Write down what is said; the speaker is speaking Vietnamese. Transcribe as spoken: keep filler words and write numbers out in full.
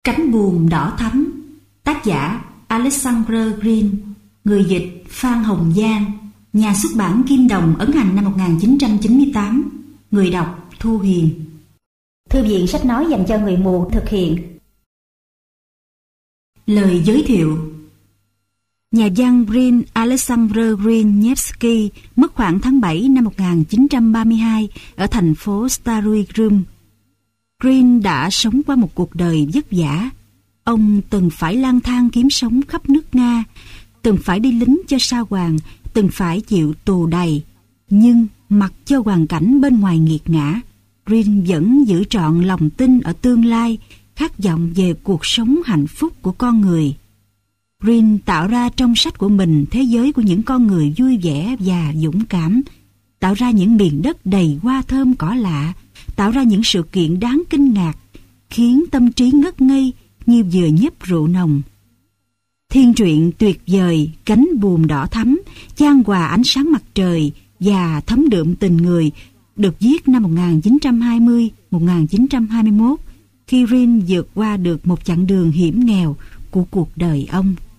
Cánh buồm đỏ thắm. Tác giả Alexander Green. Người dịch Phan Hồng Giang. Nhà xuất bản Kim Đồng, ấn hành năm một nghìn chín trăm chín mươi tám. Người đọc Thu Huyền. Thư viện sách nói dành cho người mù thực hiện. Lời giới thiệu. Nhà văn Green Alexander Green-Nevsky mất khoảng tháng bảy năm một nghìn chín trăm ba mươi hai ở thành phố Stary Grum. Green đã sống qua một cuộc đời vất vả. Ông từng phải lang thang kiếm sống khắp nước Nga, từng phải đi lính cho Sa Hoàng, từng phải chịu tù đầy. Nhưng mặc cho hoàn cảnh bên ngoài nghiệt ngã, Green vẫn giữ trọn lòng tin ở tương lai, khát vọng về cuộc sống hạnh phúc của con người. Green tạo ra trong sách của mình thế giới của những con người vui vẻ và dũng cảm, tạo ra những miền đất đầy hoa thơm cỏ lạ, tạo ra những sự kiện đáng kinh ngạc, khiến tâm trí ngất ngây như vừa nhấp rượu nồng. Thiên truyện tuyệt vời Cánh buồm đỏ thắm, chan hòa ánh sáng mặt trời và thấm đượm tình người, được viết năm một nghìn chín trăm hai mươi đến một nghìn chín trăm hai mươi mốt, khi Green vượt qua được một chặng đường hiểm nghèo của cuộc đời ông.